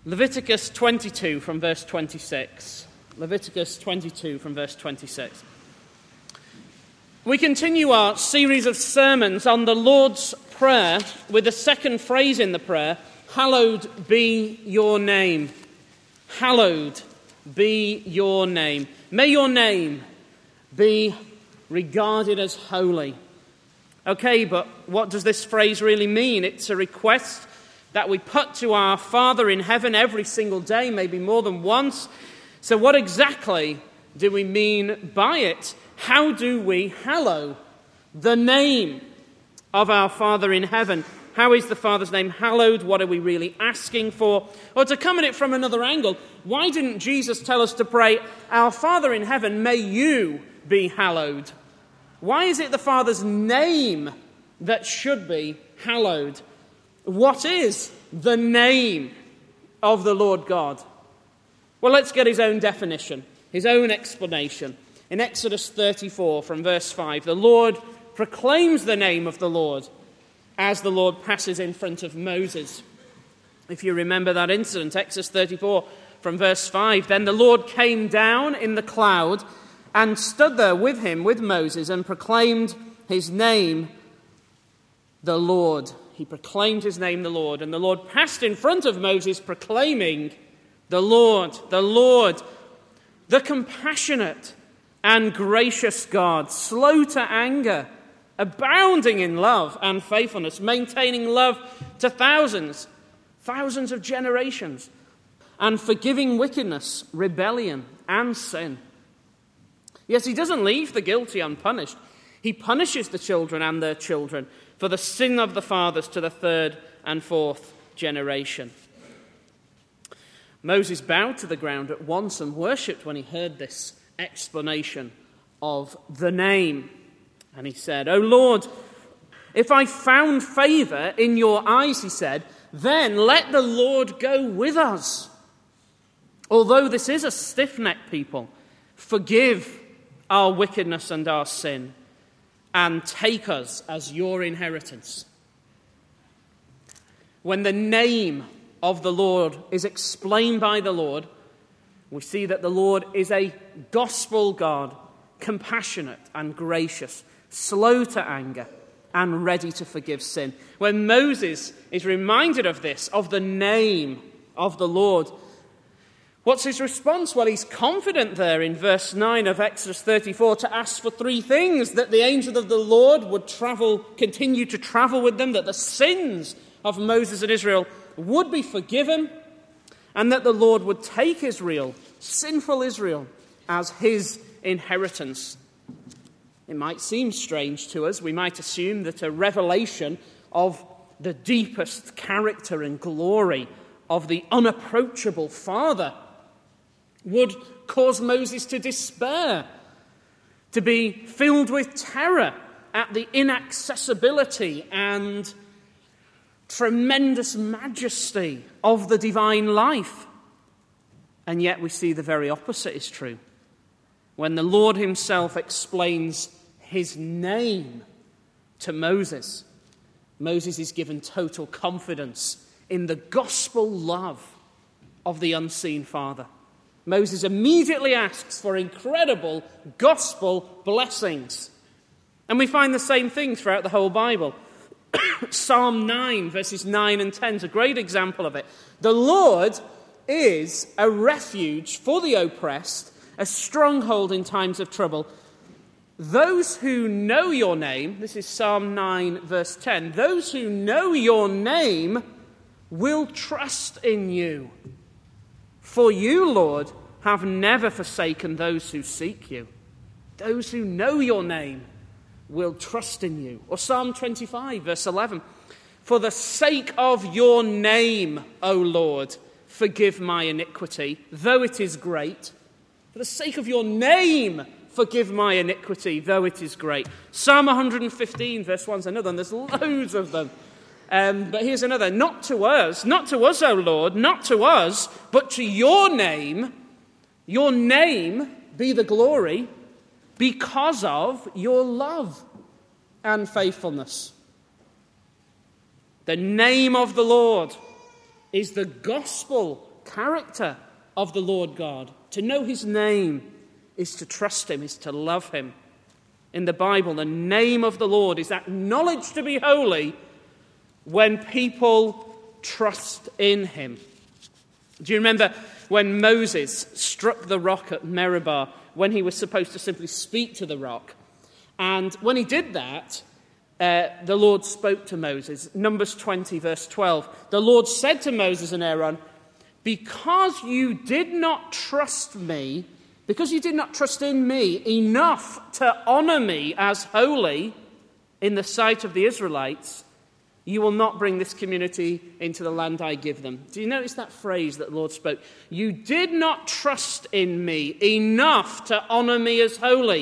Leviticus 22 from verse 26. Leviticus 22 from verse 26. We continue our series of sermons on the Lord's Prayer with the second phrase in the prayer, hallowed be your name. Hallowed be your name. May your name be regarded as holy. Okay, but what does this phrase really mean? It's a request that we put to our Father in heaven every single day, maybe more than once. So what exactly do we mean by it? How do we hallow the name of our Father in heaven? How is the Father's name hallowed? What are we really asking for? Or to come at it from another angle, why didn't Jesus tell us to pray, our Father in heaven, may you be hallowed? Why is it the Father's name that should be hallowed? What is the name of the Lord God? Well, let's get his own definition, his own explanation. In Exodus 34 from verse 5, the Lord proclaims the name of the Lord as the Lord passes in front of Moses. If you remember that incident, Exodus 34 from verse 5, then the Lord came down in the cloud and stood there with him, with Moses, and proclaimed his name, the Lord. He proclaimed his name, the Lord. And the Lord passed in front of Moses, proclaiming, the Lord, the compassionate and gracious God, slow to anger, abounding in love and faithfulness, maintaining love to thousands of generations, and forgiving wickedness, rebellion, and sin. Yes, he doesn't leave the guilty unpunished. He punishes the children and their children for the sin of the fathers to the third and fourth generation. Moses bowed to the ground at once and worshipped when he heard this explanation of the name. And he said, O Lord, if I found favor in your eyes, he said, then let the Lord go with us. Although this is a stiff-necked people, forgive our wickedness and our sin, and take us as your inheritance. When the name of the Lord is explained by the Lord, we see that the Lord is a gospel God, compassionate and gracious, slow to anger, and ready to forgive sin. When Moses is reminded of this, of the name of the Lord, what's his response? Well, he's confident there in verse 9 of Exodus 34 to ask for three things: that the angel of the Lord would continue to travel with them, that the sins of Moses and Israel would be forgiven, and that the Lord would take Israel, sinful Israel, as his inheritance. It might seem strange to us. We might assume that a revelation of the deepest character and glory of the unapproachable Father would cause Moses to despair, to be filled with terror at the inaccessibility and tremendous majesty of the divine life. And yet we see the very opposite is true. When the Lord himself explains his name to Moses, Moses is given total confidence in the gospel love of the unseen Father. Moses immediately asks for incredible gospel blessings. And we find the same thing throughout the whole Bible. Psalm 9, verses 9 and 10 is a great example of it. The Lord is a refuge for the oppressed, a stronghold in times of trouble. Those who know your name, this is Psalm 9, verse 10, those who know your name will trust in you. For you, Lord, have never forsaken those who seek you. Those who know your name will trust in you. Or Psalm 25, verse 11. For the sake of your name, O Lord, forgive my iniquity, though it is great. For the sake of your name, forgive my iniquity, though it is great. Psalm 115, verse 1 is another, and there's loads of them. But here's another. Not to us, O Lord, not to us, but to your name be the glory, because of your love and faithfulness. The name of the Lord is the gospel character of the Lord God. To know his name is to trust him, is to love him. In the Bible, the name of the Lord is acknowledged to be holy when people trust in him. Do you remember when Moses struck the rock at Meribah when he was supposed to simply speak to the rock? And when he did that, the Lord spoke to Moses. Numbers 20, verse 12. The Lord said to Moses and Aaron, because you did not trust me, because you did not trust in me enough to honor me as holy in the sight of the Israelites, you will not bring this community into the land I give them. Do you notice that phrase that the Lord spoke? You did not trust in me enough to honor me as holy.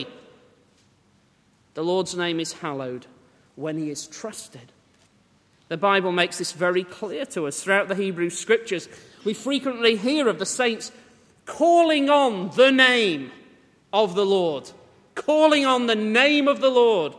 The Lord's name is hallowed when he is trusted. The Bible makes this very clear to us. Throughout the Hebrew Scriptures, we frequently hear of the saints calling on the name of the Lord. Calling on the name of the Lord.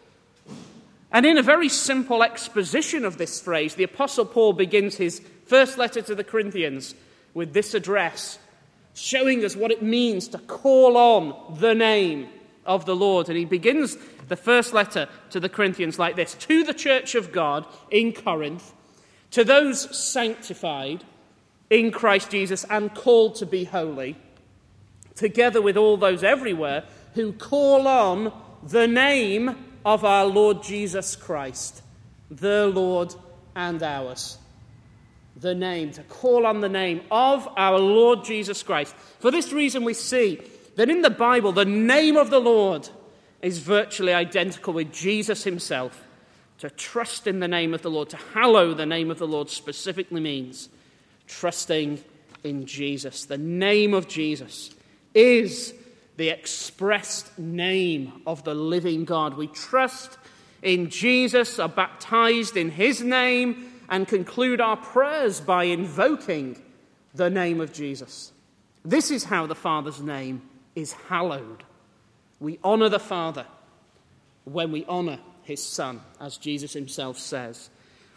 And in a very simple exposition of this phrase, the Apostle Paul begins his first letter to the Corinthians with this address, showing us what it means to call on the name of the Lord. And he begins the first letter to the Corinthians like this: to the church of God in Corinth, to those sanctified in Christ Jesus and called to be holy, together with all those everywhere who call on the name of our Lord Jesus Christ, the Lord and ours. The name, to call on the name of our Lord Jesus Christ. For this reason we see that in the Bible the name of the Lord is virtually identical with Jesus himself. To trust in the name of the Lord, to hallow the name of the Lord specifically means trusting in Jesus. The name of Jesus is the expressed name of the living God. We trust in Jesus, are baptized in his name, and conclude our prayers by invoking the name of Jesus. This is how the Father's name is hallowed. We honor the Father when we honor his Son, as Jesus himself says.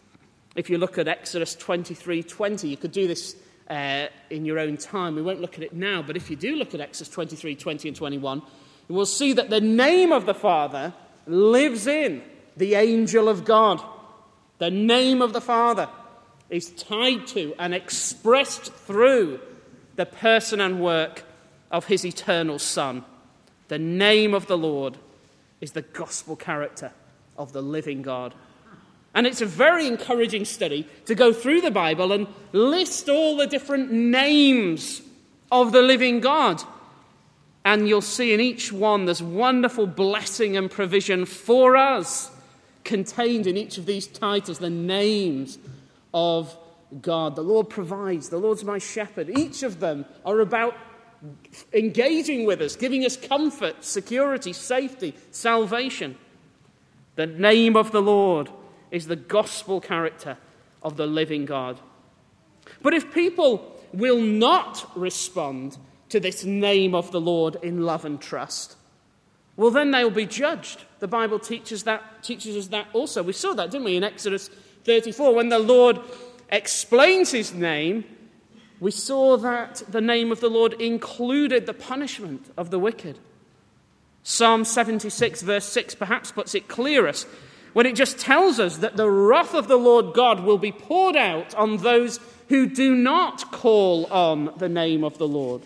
If you look at Exodus 23:20, you could do this in your own time. We won't look at it now, but if you do look at Exodus 23:20 and 21, you will see that the name of the Father lives in the angel of God. The name of the Father is tied to and expressed through the person and work of his eternal Son. The name of the Lord is the gospel character of the living God. And it's a very encouraging study to go through the Bible and list all the different names of the living God. And you'll see in each one there's wonderful blessing and provision for us contained in each of these titles, the names of God. The Lord provides, the Lord's my shepherd. Each of them are about engaging with us, giving us comfort, security, safety, salvation. The name of the Lord is the gospel character of the living God. But if people will not respond to this name of the Lord in love and trust, well, then they'll be judged. The Bible teaches us that also. We saw that, didn't we, in Exodus 34, when the Lord explains his name. We saw that the name of the Lord included the punishment of the wicked. Psalm 76, verse 6, perhaps puts it clearest when it just tells us that the wrath of the Lord God will be poured out on those who do not call on the name of the Lord.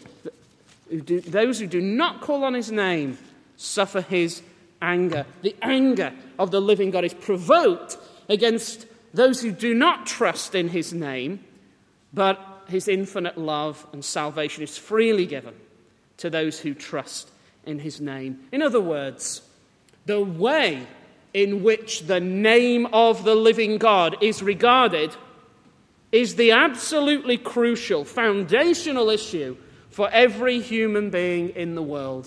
Those who do not call on his name suffer his anger. The anger of the living God is provoked against those who do not trust in his name, but his infinite love and salvation is freely given to those who trust in his name. In other words, the way in which the name of the living God is regarded is the absolutely crucial, foundational issue for every human being in the world.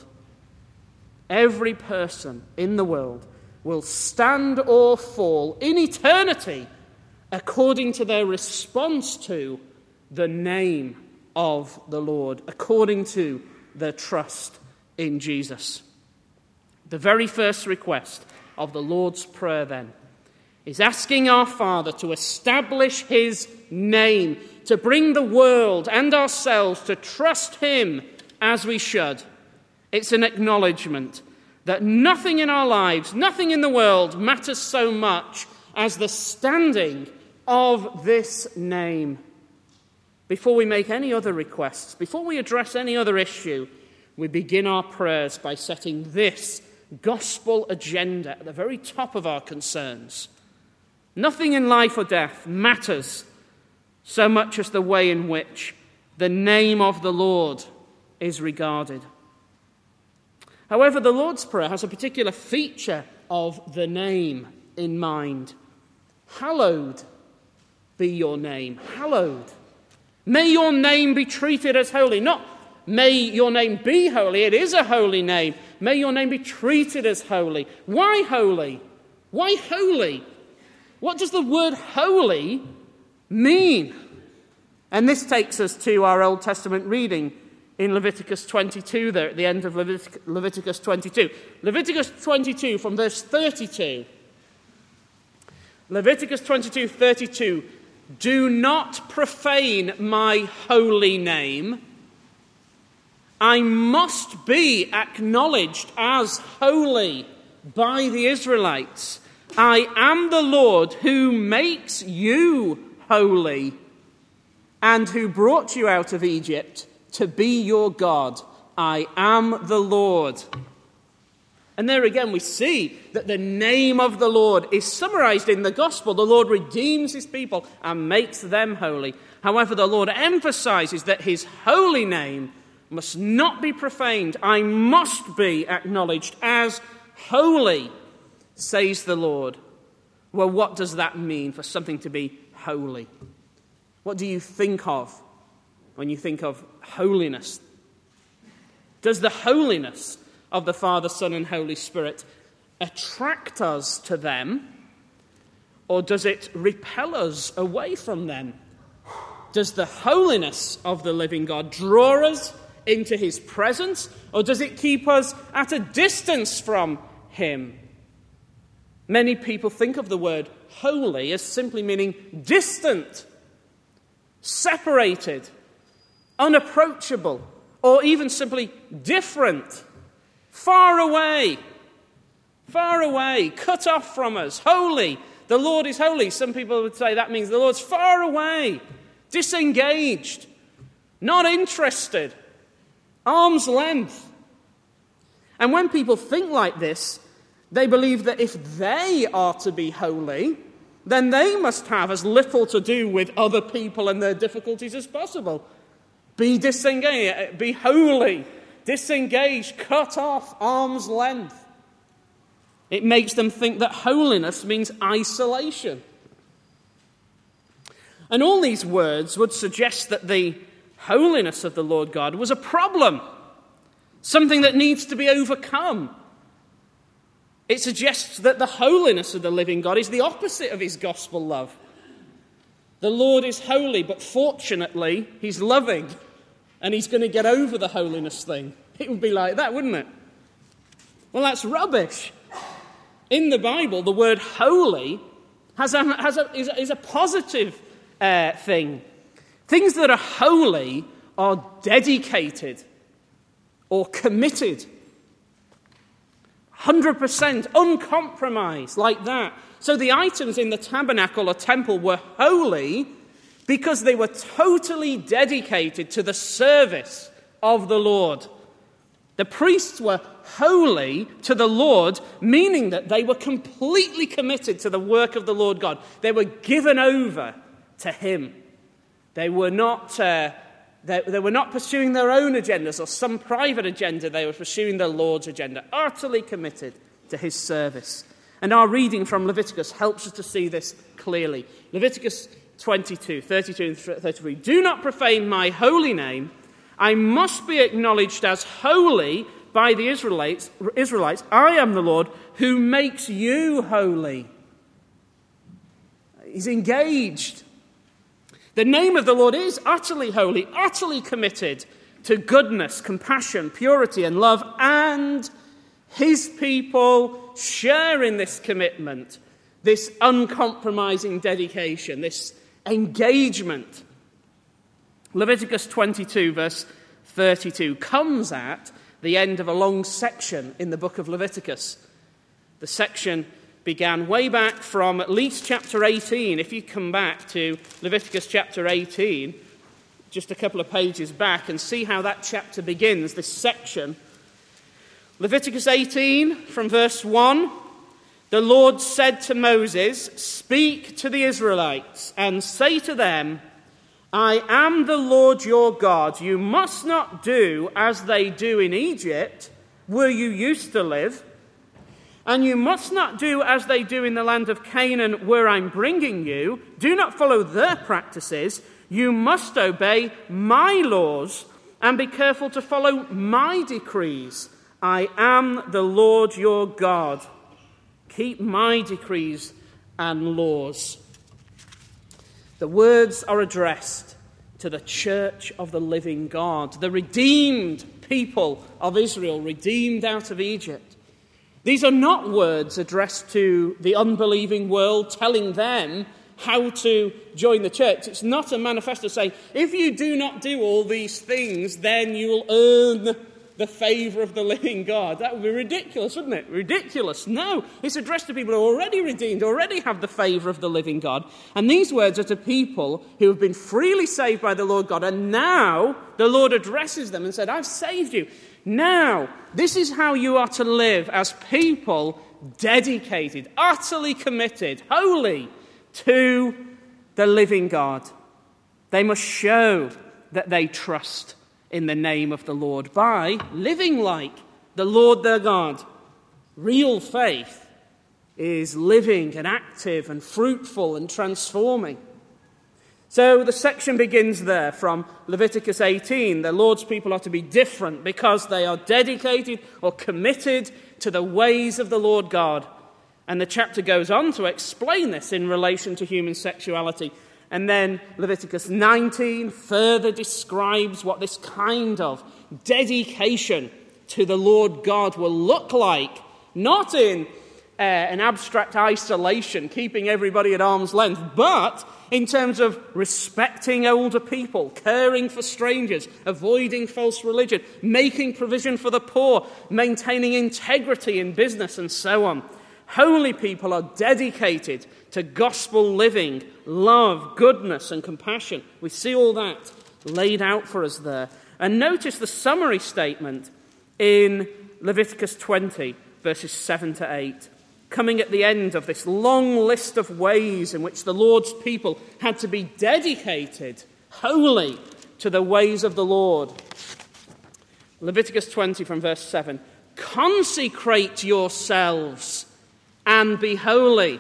Every person in the world will stand or fall in eternity according to their response to the name of the Lord, according to their trust in Jesus. The very first request of the Lord's Prayer, then, is asking our Father to establish his name, to bring the world and ourselves to trust him as we should. It's an acknowledgement that nothing in our lives, nothing in the world matters so much as the standing of this name. Before we make any other requests, before we address any other issue, we begin our prayers by setting this gospel agenda at the very top of our concerns. Nothing in life or death matters so much as the way in which the name of the Lord is regarded. However, the Lord's Prayer has a particular feature of the name in mind. Hallowed be your name. Hallowed. May your name be treated as holy. Not may your name be holy. It is a holy name. May your name be treated as holy. Why holy? Why holy? What does the word holy mean? And this takes us to our Old Testament reading in Leviticus 22 there at the end of Leviticus 22. Leviticus 22 from verse 32. Leviticus 22:32. Do not profane my holy name. I must be acknowledged as holy by the Israelites. I am the Lord who makes you holy and who brought you out of Egypt to be your God. I am the Lord. And there again we see that the name of the Lord is summarized in the gospel. The Lord redeems his people and makes them holy. However, the Lord emphasizes that his holy name must not be profaned. I must be acknowledged as holy, says the Lord. Well, what does that mean for something to be holy? What do you think of when you think of holiness? Does the holiness of the Father, Son, and Holy Spirit attract us to them, or does it repel us away from them? Does the holiness of the living God draw us into his presence, or does it keep us at a distance from him? Many people think of the word holy as simply meaning distant, separated, unapproachable, or even simply different. Far away, cut off from us, holy. The Lord is holy. Some people would say that means the Lord's far away, disengaged, not interested, arm's length. And when people think like this, they believe that if they are to be holy, then they must have as little to do with other people and their difficulties as possible. Be disengaged, be holy, disengaged, cut off, arm's length. It makes them think that holiness means isolation. And all these words would suggest that the holiness of the Lord God was a problem, something that needs to be overcome. It suggests that the holiness of the living God is the opposite of his gospel love. The Lord is holy, but fortunately, he's loving. And he's going to get over the holiness thing. It would be like that, wouldn't it? Well, that's rubbish. In the Bible, the word holy is a positive thing. Things that are holy are dedicated or committed. 100%, uncompromised, like that. So the items in the tabernacle or temple were holy because they were totally dedicated to the service of the Lord. The priests were holy to the Lord, meaning that they were completely committed to the work of the Lord God. They were given over to him. They were not pursuing their own agendas or some private agenda. They were pursuing the Lord's agenda, utterly committed to his service. And our reading from Leviticus helps us to see this clearly. Leviticus 22, 32 and 33. Do not profane my holy name. I must be acknowledged as holy by the Israelites. I am the Lord who makes you holy. He's engaged. The name of the Lord is utterly holy, utterly committed to goodness, compassion, purity, and love, and his people share in this commitment this uncompromising dedication, this engagement. Leviticus 22, verse 32, comes at the end of a long section in the book of Leviticus. The section began way back from at least chapter 18. If you come back to Leviticus chapter 18, just a couple of pages back, and see how that chapter begins, this section. Leviticus 18, from verse 1, the Lord said to Moses, "Speak to the Israelites and say to them, I am the Lord your God. You must not do as they do in Egypt, where you used to live. And you must not do as they do in the land of Canaan, where I'm bringing you. Do not follow their practices. You must obey my laws and be careful to follow my decrees. I am the Lord your God. Keep my decrees and laws." The words are addressed to the church of the living God, the redeemed people of Israel, redeemed out of Egypt. These are not words addressed to the unbelieving world, telling them how to join the church. It's not a manifesto saying, if you do not do all these things, then you will earn the favour of the living God. That would be ridiculous, wouldn't it? Ridiculous. No, it's addressed to people who are already redeemed, already have the favour of the living God. And these words are to people who have been freely saved by the Lord God. And now the Lord addresses them and said, I've saved you. Now, this is how you are to live as people dedicated, utterly committed, holy to the living God. They must show that they trust in the name of the Lord by living like the Lord their God. Real faith is living and active and fruitful and transforming. So the section begins there from Leviticus 18. The Lord's people are to be different because they are dedicated or committed to the ways of the Lord God. And the chapter goes on to explain this in relation to human sexuality. And then Leviticus 19 further describes what this kind of dedication to the Lord God will look like, not in an abstract isolation, keeping everybody at arm's length, but in terms of respecting older people, caring for strangers, avoiding false religion, making provision for the poor, maintaining integrity in business, and so on. Holy people are dedicated to gospel living, love, goodness, and compassion. We see all that laid out for us there. And notice the summary statement in Leviticus 20, verses 7 to 8. Coming at the end of this long list of ways in which the Lord's people had to be dedicated, holy, to the ways of the Lord. Leviticus 20 from verse 7. Consecrate yourselves and be holy.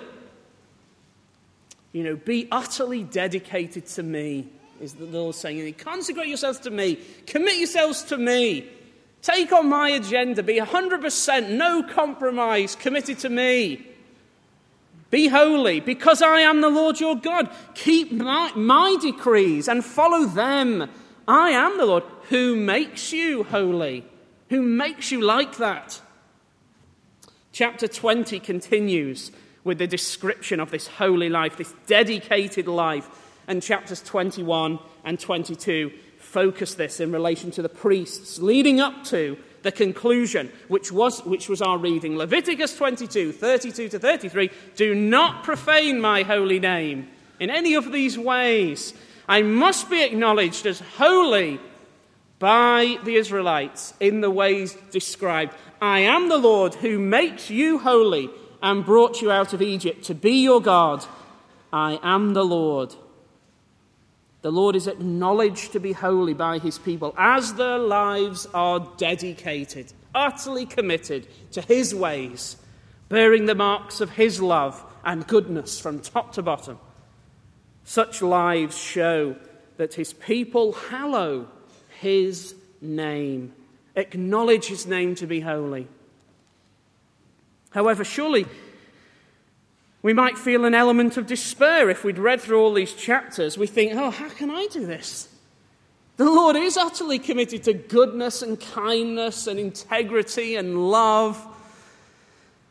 Be utterly dedicated to me, is the Lord saying. Consecrate yourselves to me. Commit yourselves to me. Take on my agenda. Be 100%, no compromise, committed to me. Be holy, because I am the Lord your God. Keep my decrees and follow them. I am the Lord who makes you holy, who makes you like that. Chapter 20 continues with the description of this holy life, this dedicated life. And chapters 21 and 22 focus this in relation to the priests, leading up to the conclusion, which was our reading. Leviticus 22, 32 to 33, do not profane my holy name in any of these ways. I must be acknowledged as holy by the Israelites in the ways described. I am the Lord who makes you holy and brought you out of Egypt to be your God. I am the Lord. The Lord is acknowledged to be holy by his people as their lives are dedicated, utterly committed to his ways, bearing the marks of his love and goodness from top to bottom. Such lives show that his people hallow his name, acknowledge his name to be holy. However, surely we might feel an element of despair if we'd read through all these chapters. We think, how can I do this? The Lord is utterly committed to goodness and kindness and integrity and love.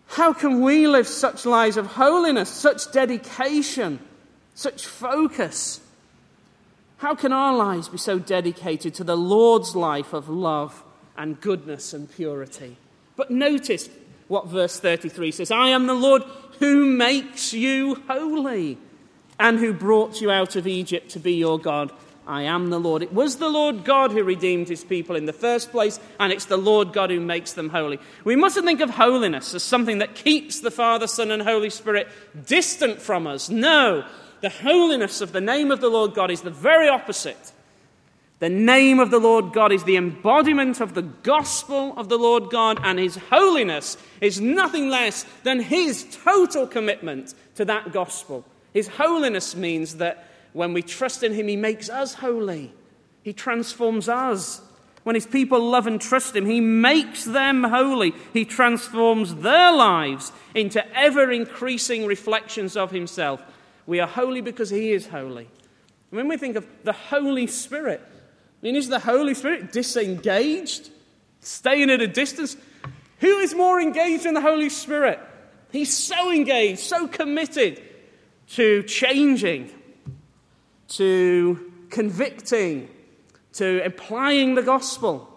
How can we live such lives of holiness, such dedication, such focus? How can our lives be so dedicated to the Lord's life of love and goodness and purity? But notice what verse 33 says. I am the Lord who makes you holy and who brought you out of Egypt to be your God. I am the Lord. It was the Lord God who redeemed his people in the first place, and it's the Lord God who makes them holy. We mustn't think of holiness as something that keeps the Father, Son, and Holy Spirit distant from us. No, the holiness of the name of the Lord God is the very opposite. The name of the Lord God is the embodiment of the gospel of the Lord God, and his holiness is nothing less than his total commitment to that gospel. His holiness means that when we trust in him, he makes us holy. He transforms us. When his people love and trust him, he makes them holy. He transforms their lives into ever-increasing reflections of himself. We are holy because he is holy. And when we think of the Holy Spirit, is the Holy Spirit disengaged, staying at a distance? Who is more engaged in the Holy Spirit? He's so engaged, so committed to changing, to convicting, to applying the gospel.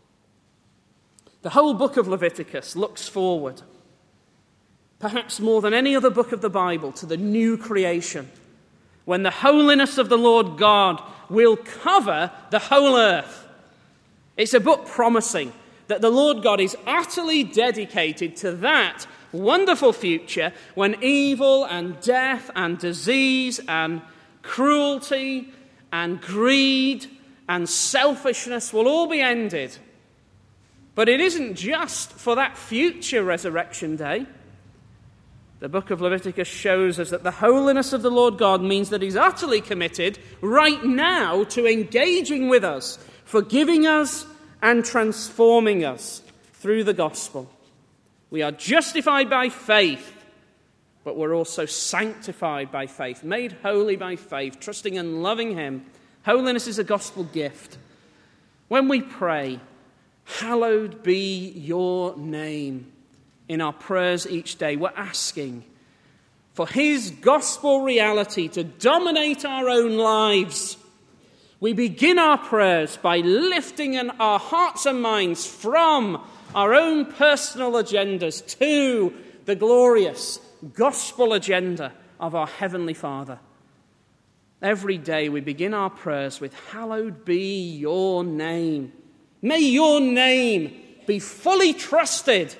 The whole book of Leviticus looks forward, perhaps more than any other book of the Bible, to the new creation, when the holiness of the Lord God will cover the whole earth. It's a book promising that the Lord God is utterly dedicated to that wonderful future when evil and death and disease and cruelty and greed and selfishness will all be ended. But it isn't just for that future resurrection day. The book of Leviticus shows us that the holiness of the Lord God means that he's utterly committed right now to engaging with us, forgiving us and transforming us through the gospel. We are justified by faith, but we're also sanctified by faith, made holy by faith, trusting and loving him. Holiness is a gospel gift. When we pray, hallowed be your name, in our prayers each day, we're asking for his gospel reality to dominate our own lives. We begin our prayers by lifting our hearts and minds from our own personal agendas to the glorious gospel agenda of our Heavenly Father. Every day we begin our prayers with, hallowed be your name. May your name be fully trusted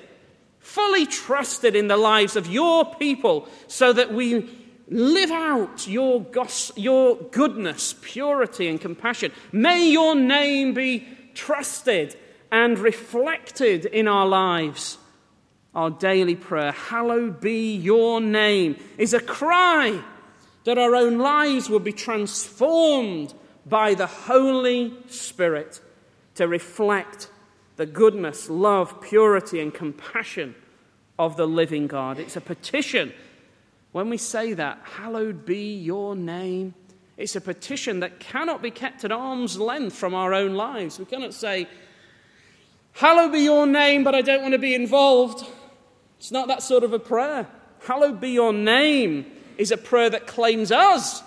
in the lives of your people, so that we live out your goodness, purity, and compassion. May your name be trusted and reflected in our lives. Our daily prayer, hallowed be your name, is a cry that our own lives will be transformed by the Holy Spirit to reflect the goodness, love, purity, and compassion of the living God. It's a petition. When we say that, hallowed be your name, it's a petition that cannot be kept at arm's length from our own lives. We cannot say, hallowed be your name, but I don't want to be involved. It's not that sort of a prayer. Hallowed be your name is a prayer that claims us.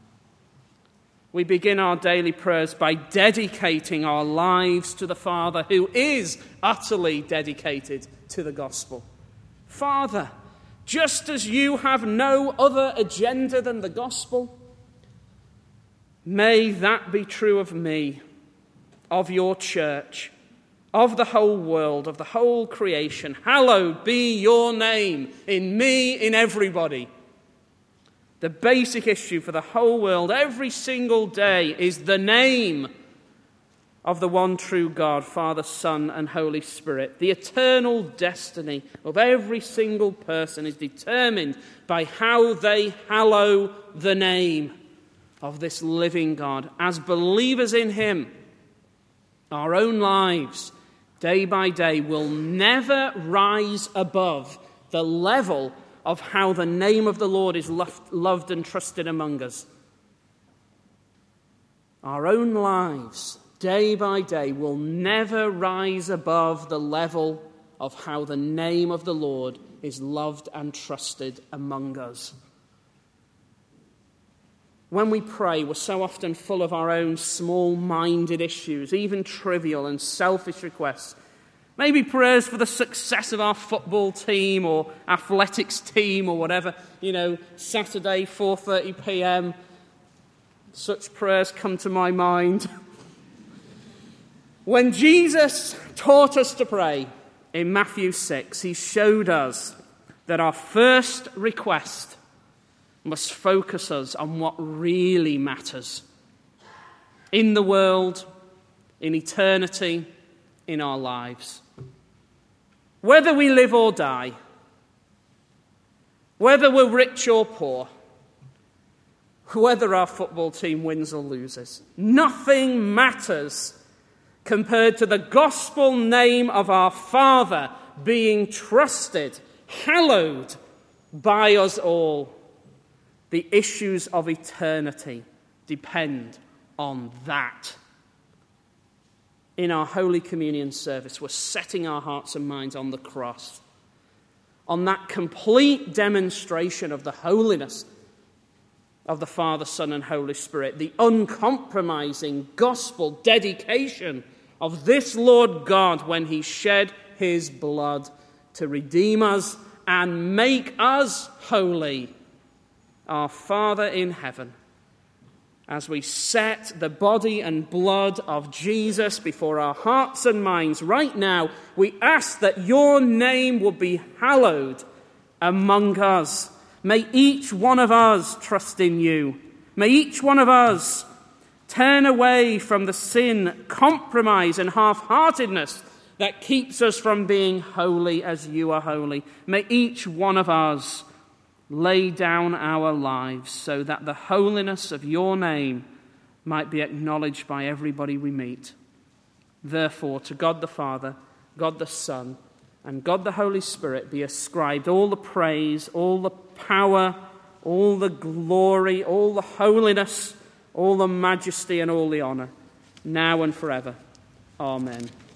We begin our daily prayers by dedicating our lives to the Father, who is utterly dedicated to the gospel. Father, just as you have no other agenda than the gospel, may that be true of me, of your church, of the whole world, of the whole creation. Hallowed be your name in me, in everybody. The basic issue for the whole world every single day is the name of the one true God, Father, Son, and Holy Spirit. The eternal destiny of every single person is determined by how they hallow the name of this living God. As believers in him, our own lives, day by day, will never rise above the level of how the name of the Lord is loved and trusted among us. Our own lives, day by day, will never rise above the level of how the name of the Lord is loved and trusted among us. When we pray, we're so often full of our own small-minded issues, even trivial and selfish requests. Maybe prayers for the success of our football team or athletics team or whatever. Saturday, 4:30 p.m. Such prayers come to my mind. When Jesus taught us to pray in Matthew 6, he showed us that our first request must focus us on what really matters in the world, in eternity, in our lives. Whether we live or die, whether we're rich or poor, whether our football team wins or loses, nothing matters compared to the gospel name of our Father being trusted, hallowed by us all. The issues of eternity depend on that. In our Holy Communion service, we're setting our hearts and minds on the cross, on that complete demonstration of the holiness of the Father, Son, and Holy Spirit, the uncompromising gospel dedication of this Lord God when he shed his blood to redeem us and make us holy. Our Father in heaven, as we set the body and blood of Jesus before our hearts and minds right now, we ask that your name would be hallowed among us. May each one of us trust in you. May each one of us turn away from the sin, compromise, and half-heartedness that keeps us from being holy as you are holy. May each one of us lay down our lives so that the holiness of your name might be acknowledged by everybody we meet. Therefore, to God the Father, God the Son, and God the Holy Spirit be ascribed all the praise, all the power, all the glory, all the holiness, all the majesty, and all the honor, now and forever. Amen.